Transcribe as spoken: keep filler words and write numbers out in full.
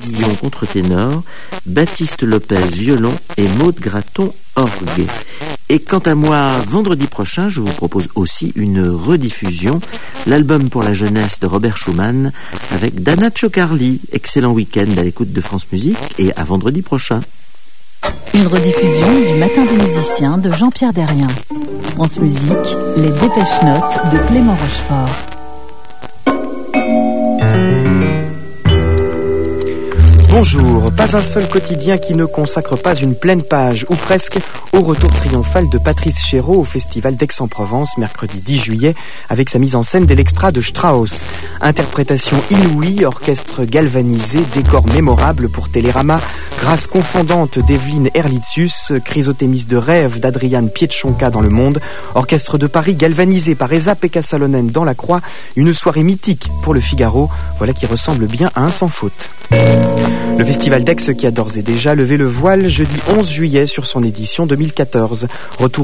Guillon contre-ténor, Baptiste Lopez violon et Maude Graton orgue. Et quant à moi, vendredi prochain, je vous propose aussi une rediffusion, l'album pour la jeunesse de Robert Schumann avec Dana Ciocarli. Excellent week-end à l'écoute de France Musique et à vendredi prochain. Une rediffusion du Matin des musiciens de Jean-Pierre Derrien. France Musique, les dépêches notes de Clément Rochefort. Bonjour, pas un seul quotidien qui ne consacre pas une pleine page, ou presque, au retour triomphal de Patrice Chéreau au Festival d'Aix-en-Provence, mercredi dix juillet, avec sa mise en scène d'Electra de Strauss. Interprétation inouïe, orchestre galvanisé, décor mémorable pour Télérama, grâce confondante d'Evelyne Erlitzius, chrysothémis de rêve d'Adrian Pietschonka dans Le Monde, orchestre de Paris galvanisé par Esa-Pekka Salonen dans La Croix, une soirée mythique pour le Figaro, voilà qui ressemble bien à un sans faute. Le Festival d'Aix qui a d'ores et déjà levé le voile jeudi onze juillet sur son édition deux mille quatorze. Retour